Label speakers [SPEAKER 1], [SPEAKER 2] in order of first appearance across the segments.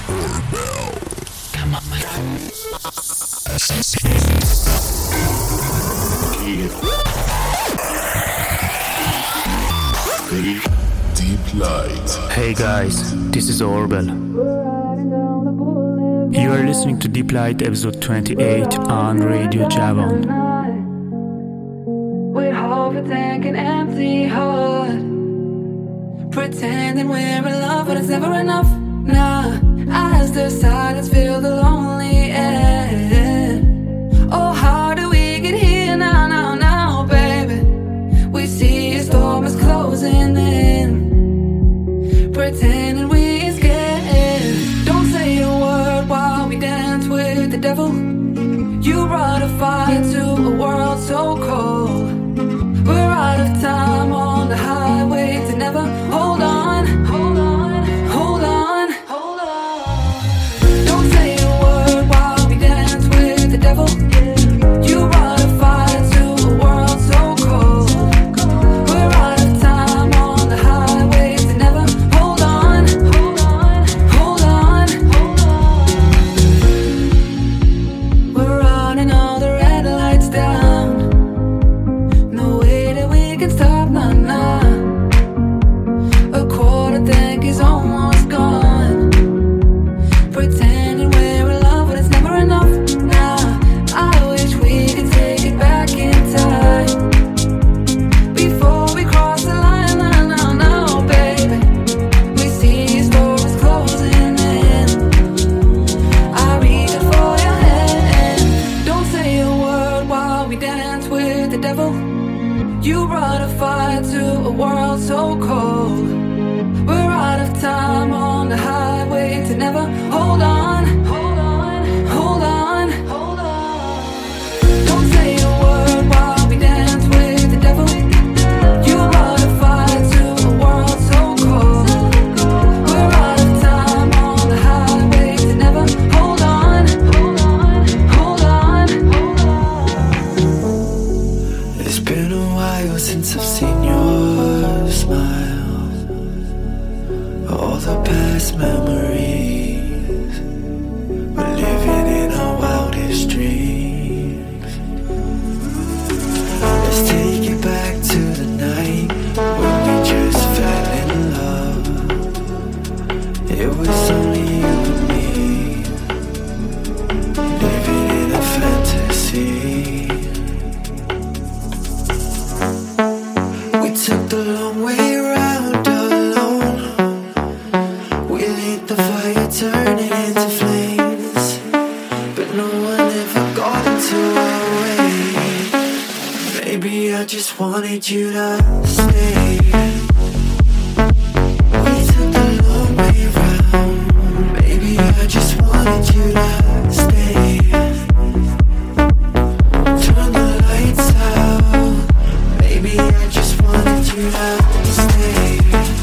[SPEAKER 1] Deep Light.
[SPEAKER 2] Hey guys, this is Orbel. You are listening to Deep Light episode 28 on Radio Javon.
[SPEAKER 3] With half a tank and empty heart, pretending we're in love, but it's never enough. Nah, as the silence fills the lonely air. Oh, how do we get here now, now, now, baby? We see a storm is closing in, pretending we're scared. Don't say a word while we dance with the devil. You brought a fire to a world so cold. We're out of time on the highway to never. Hold on, hold on, hold on, hold on. Don't say a word while we dance with the devil. You brought a fire to a world so cold. We're out of time on the highway to never. Hold on, hold on, hold on, hold on. We're running all the red lights down. No way that we can stop, nah, nah. A quarter tank is almost gone. Pretending we're in love, but it's never enough. Nah, I wish we could take it back in time. Before we cross the line, nah, nah, nah, baby. We see a storm is closing in. I reach out for your hand. Don't say a word while we dance with the devil. You brought a fire to a world so cold. We're out of time on the highway to never. Hold on, hold on, hold on, hold on. Don't say a word while we dance with the devil. You brought a fire to a world so cold. We're out of time on the highway to never. Hold on, hold on, hold on, hold on.
[SPEAKER 4] It's been a while since I've seen your smile. All the past memories, we're living in our wildest dreams. Let's take it back to the night when we just fell in love. It was only you and me, living in a fantasy. We took the long way around alone. We lit the fire, turning into flames, but no one ever got into our way. Maybe I just wanted you to stay. We took the long way around. Maybe I just wanted you to stay. Turn the lights out. Maybe I just wanted you to stay.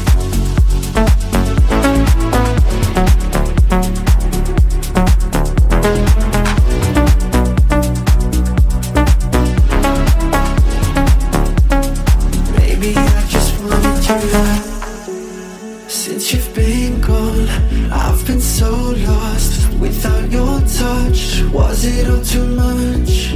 [SPEAKER 4] Maybe I just wanted you to. Since you've been gone, I've been so lost without your touch. Was it all too much?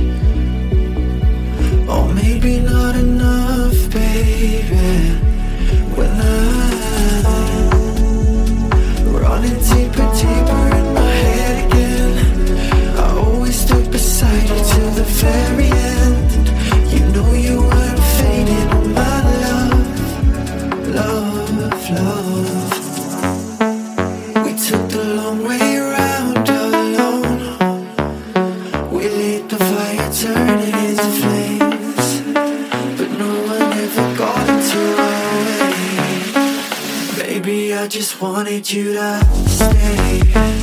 [SPEAKER 4] Or maybe not enough, baby. When I'm running deeper, deeper in my head again, I always stood beside you till the very end. You know you weren't fading on my love, love, love. We took the long way around alone. We lit the fire, turning into flames, but no one ever got into our way. Baby, I just wanted you to stay.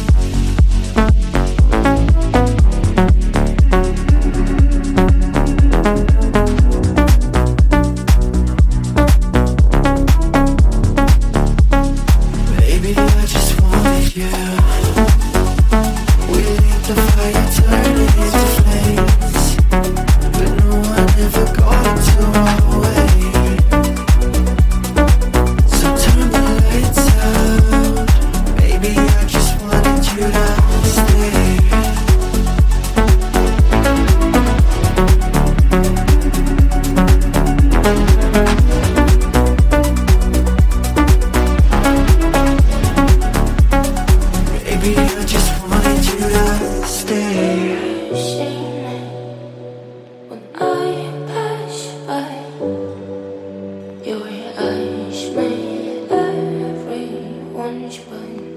[SPEAKER 4] Baby, I just wanted you. We lit the fire, turning into flames, but no one ever got into our way. So turn the lights out. Baby, I just wanted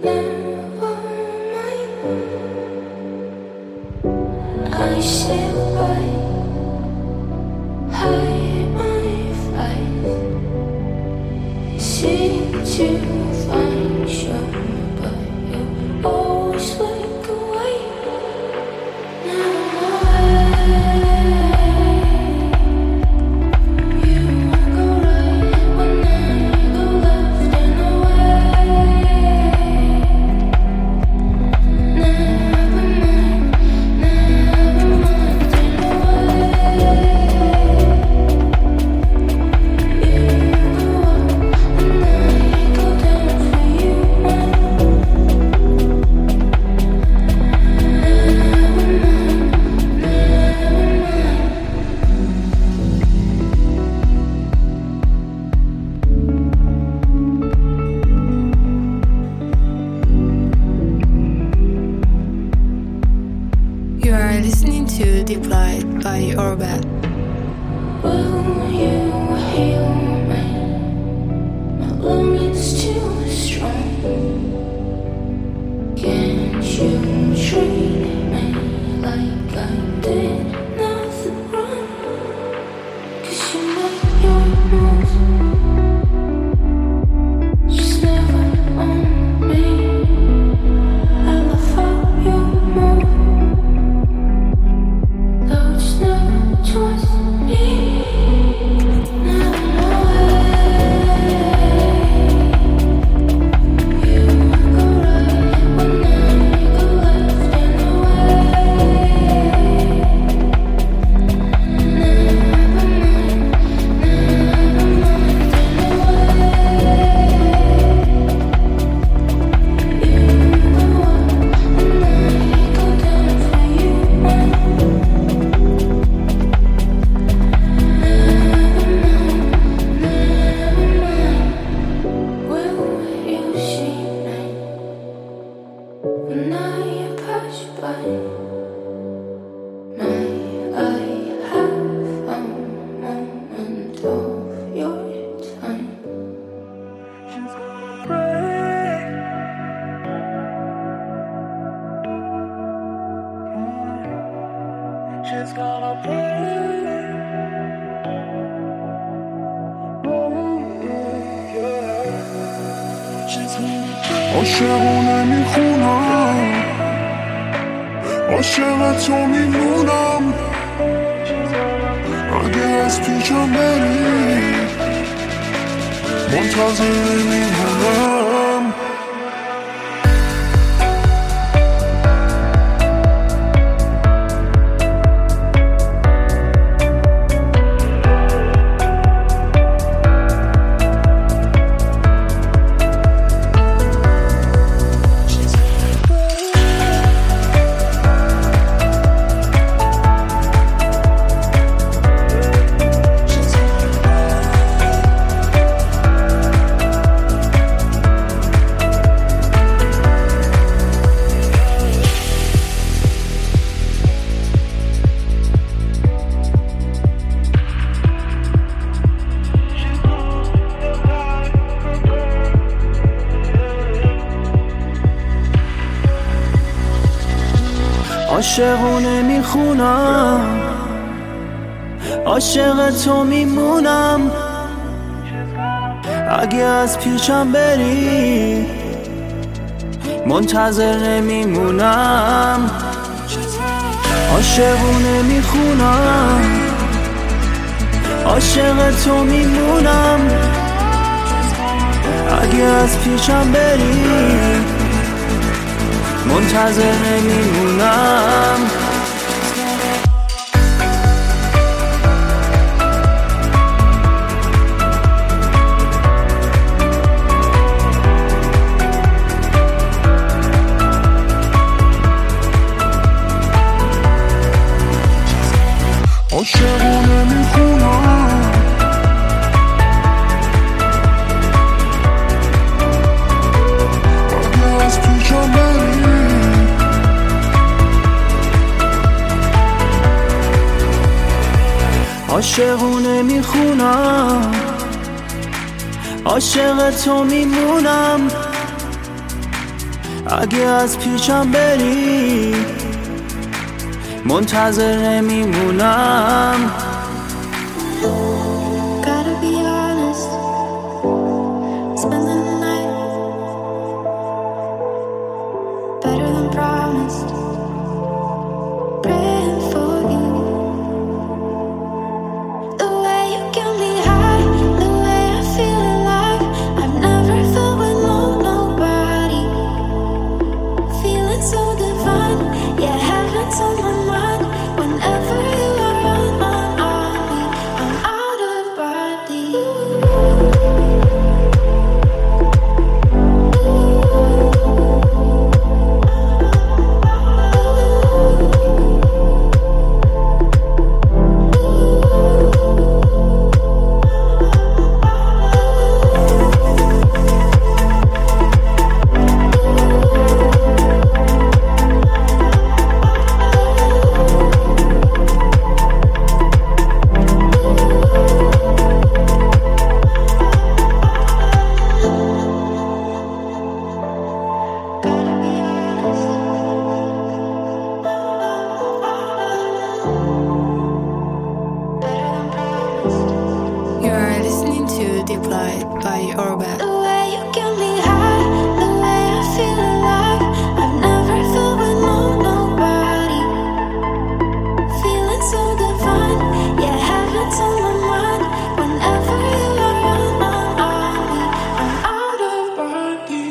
[SPEAKER 1] عاشقونه میخونم عاشق تو میمونم اگه از پیشم بری منتظر نمیمونم
[SPEAKER 5] عاشقونه میخونم عاشق تو میمونم اگه از پیشم بری منتظر نمیمونم عاشقونه میخونم عاشق تو میمونم اگه از پیشم بری منتظر نمیمونم
[SPEAKER 1] عاشقونه میخونم اگه از پیشم بری
[SPEAKER 5] عاشقونه میخونم عاشق تو میمونم اگه از پیشم بری منتظر نمیمونم.
[SPEAKER 6] Gotta be honest, spending the night better than promised, praying for you. The way you get me high, the way I feel alive, I've never felt with nobody. Feeling so divine, yeah, heaven's on my mind. Whenever you are around my body, I'm out of body. You're listening to Deep Light by Orbit. The way you get me high, the way I feel alive, I've never felt with nobody. Feeling so divine, yeah, heaven's on my mind. Whenever you are around my body, I'm out of body.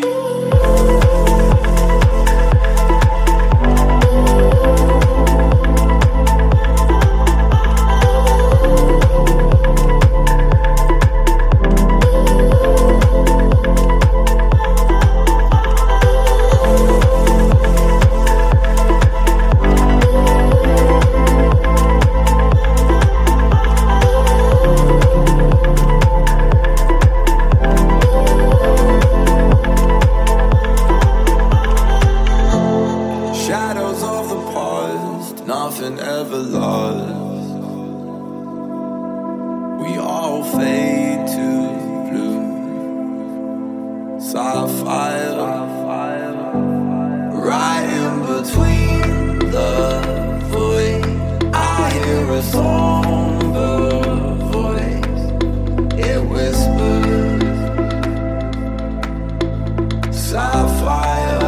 [SPEAKER 4] Shadows of the past, nothing ever lost. We all fade to blue. Sapphire, right in between the void. I hear a somber voice. It whispers, sapphire.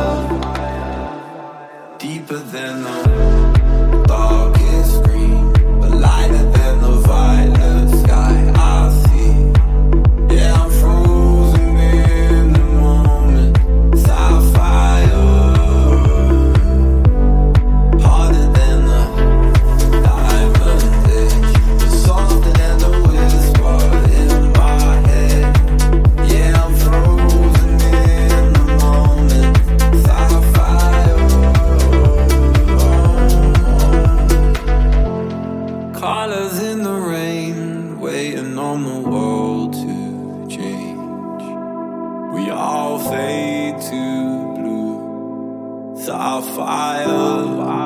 [SPEAKER 4] Deeper than the darkest green, but lighter than the violet sky I see. Yeah, I'm frozen in the moment. Sapphire, harder than the diamond edge, but softer than the whisper in my head. Yeah, I'm frozen in the moment. Sapphire. Colors in the rain, waiting on the world to change. We all fade to blue. Sapphire.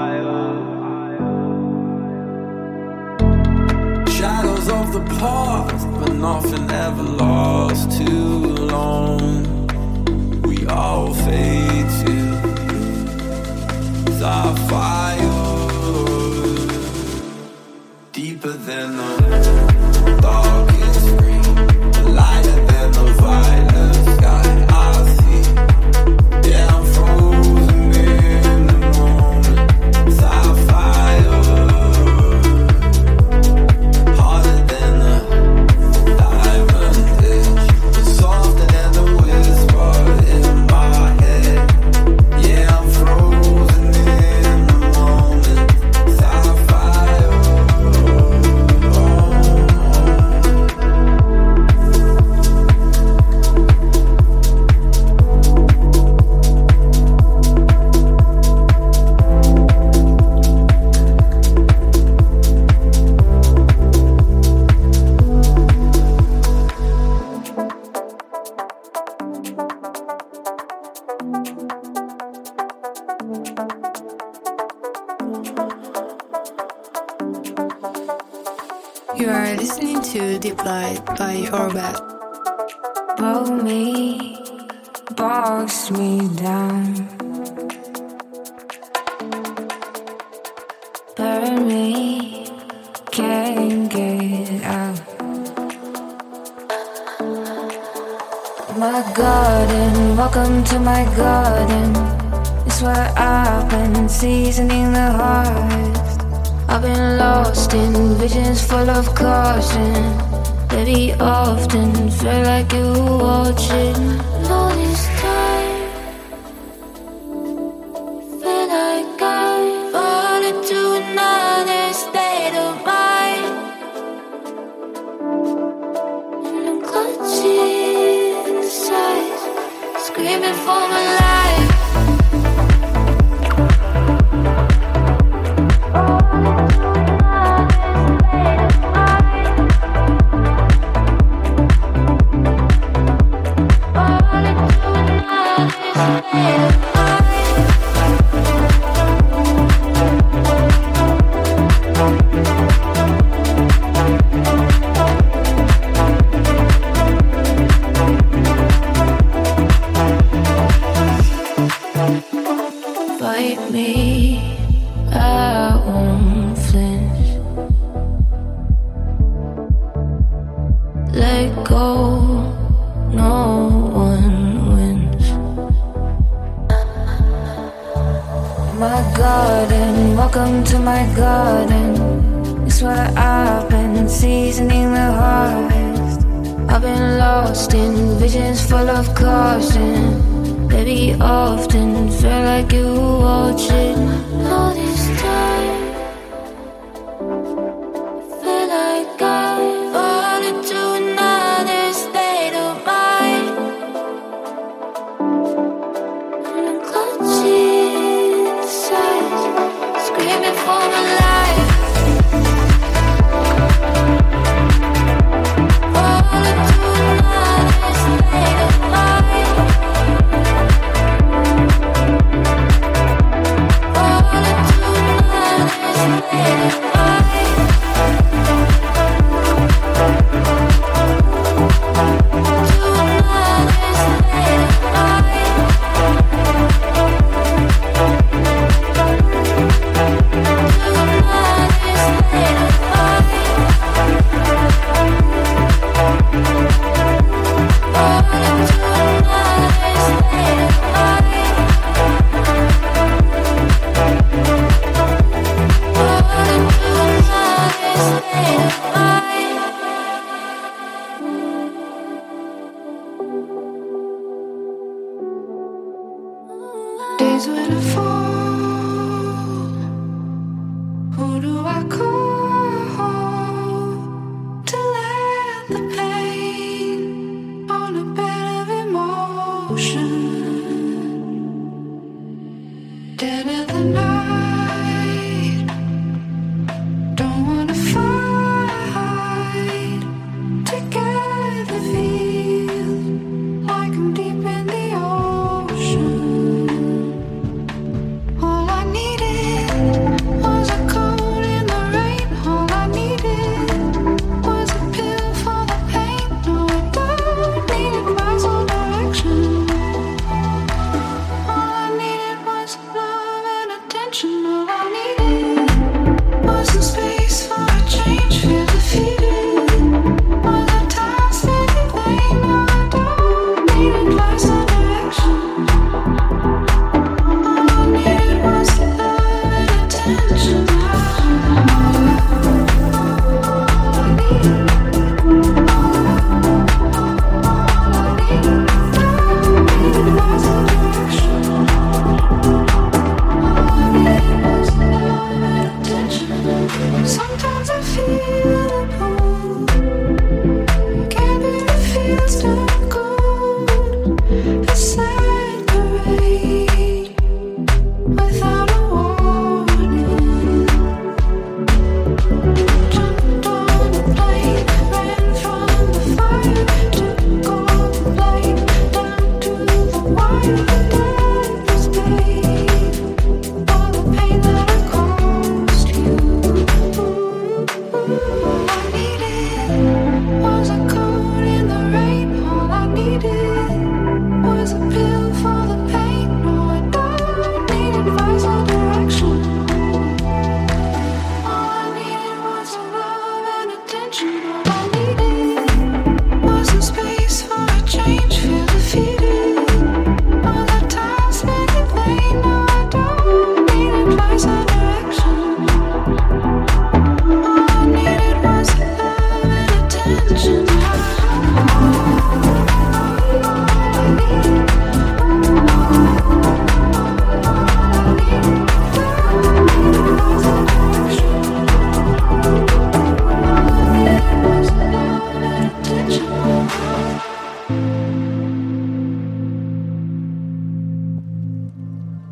[SPEAKER 4] Shadows of the past, but nothing ever lost too long. We all fade to blue. Sapphire. Deeper than the darkest green, lighter than the violet sky I see. Yeah, I'm frozen in the moment. Sapphire, harder than the diamond edge, but softer than the whisper in my head. Yeah, I'm frozen in the moment. Sapphire.
[SPEAKER 6] You are listening to Deep Light by Orbit.
[SPEAKER 3] Bow me, box me down. garden, welcome to my garden. It's where I've been seasoning the harvest. I've been lost in visions full of caution. Baby, often feel like you watching. All this time, feel like I fall into another state of mind. And I'm clutching the sides, screaming for my life. Fight me, I won't flinch. Let go, no one wins. My garden, welcome to my garden. It's where I've been seasoning the harvest. I've been lost in visions full of caution. Baby, often feel like you watching. All this time, feel like I fall into another state of mind. And I'm clutching the sides, screaming for my life. Fall into another state of mind. Days when I fall, who do I call to let the pain on a bed of emotion? Dead of the night, don't wanna fight. Together feel like I'm deep in the ocean. All I needed was a coat in the rain. All I needed was a pill for the pain. No, I don't need advice or direction. All I needed was love and attention.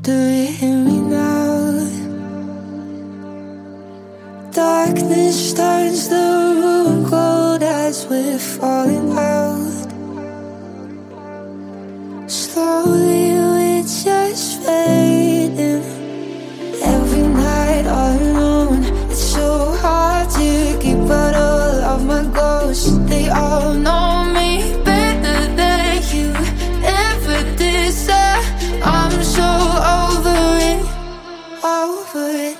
[SPEAKER 6] Do you hear me now? Darkness turns the room cold as we're falling out. Slowly we're just fading. Every night all alone. It's so hard to keep out all of my ghosts. They all know me better than you ever did, sir. I'm so over it, over it.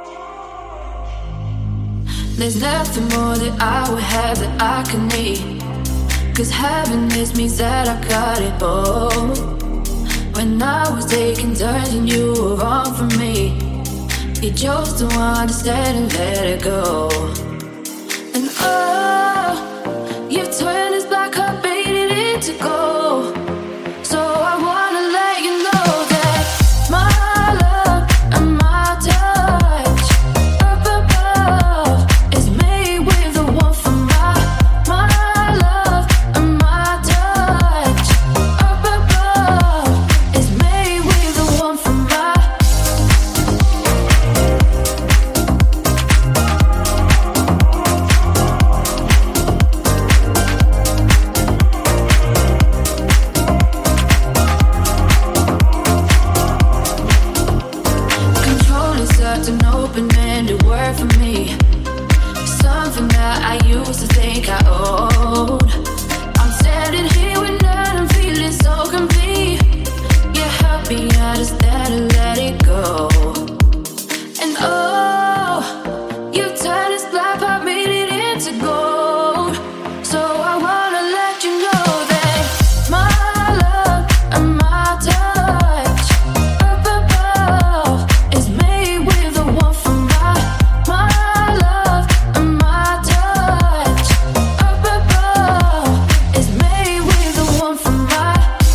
[SPEAKER 3] There's nothing more that I would have that I could need. 'Cause happiness means that I got it all. When I was taking turns and you were on from me, you chose to understand and let it go. And oh, you turned this black heart, made it into gold. So I wanna let you know that my love and my touch up above is made with the one from my love and my touch up above is made with the one from my. Control is such an open-ended word for me. Something that I used to think I owed. I'm standing here with none, I'm feeling so complete. You help me understand and let it go. And oh, you turned this black heart, made it into gold. So I wanna let you know that my love and my touch up above is made with the one from my love and my touch up above is made with the one from my.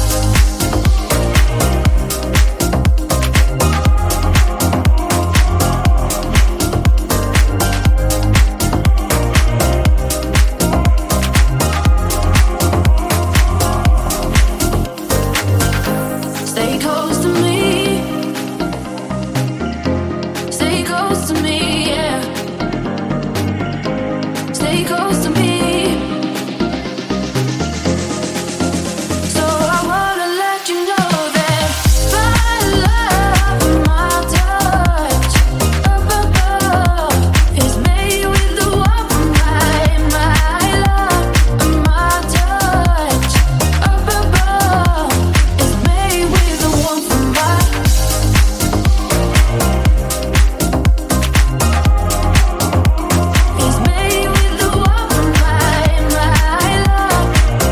[SPEAKER 3] Stay close to me. Stay close to me, yeah. Stay close to me. So I wanna let you know that my love and my touch up above is made with the one from my love and my touch up above is made with the one from my. Is made with the one from my love.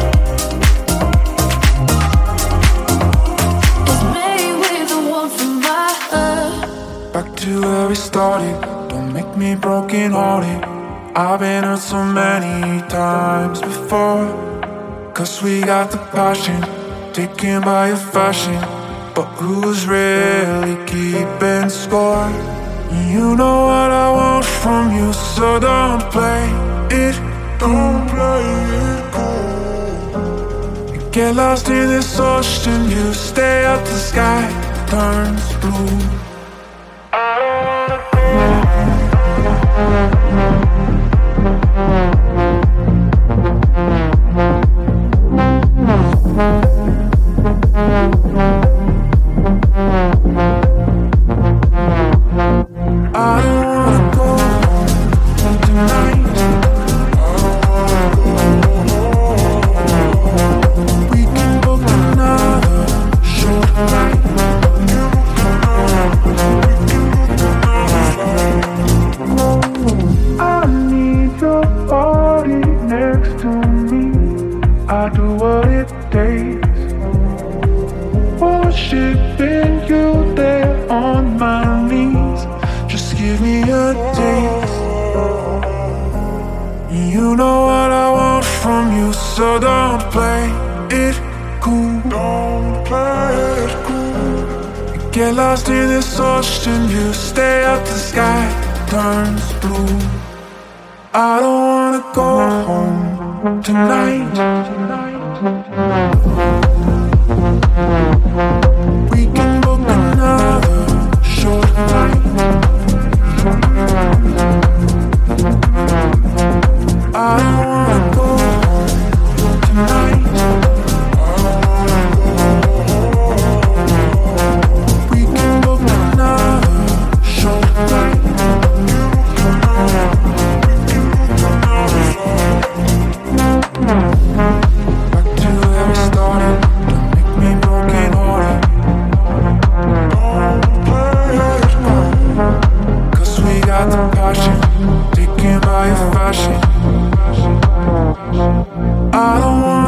[SPEAKER 3] Is made with the one from my.
[SPEAKER 1] Back to where we started. Don't make me broken hearted. I've been hurt so many times before. 'Cause we got the passion, taken by your fashion. But who's really keeping score? You know what I want from you, so don't play it. Don't play it cool. You get lost in this ocean, you stay up, the sky turns blue. I don't wanna go home tonight. We can book another short night. I need your body next to me. I do what it takes. Worshiping you there on my knees. Just give me a taste. You know what I want from you, so don't play it cool. Don't play it cool. You get lost in this ocean, you stay up, the sky turns blue. I don't wanna go home tonight. We can book another short night. I don't wanna go home tonight. We can book another short night. Back to where we started. Don't make me broken hearted. Don't play it cool. 'Cause we got the passion, taken by your fashion. I don't want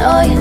[SPEAKER 6] know you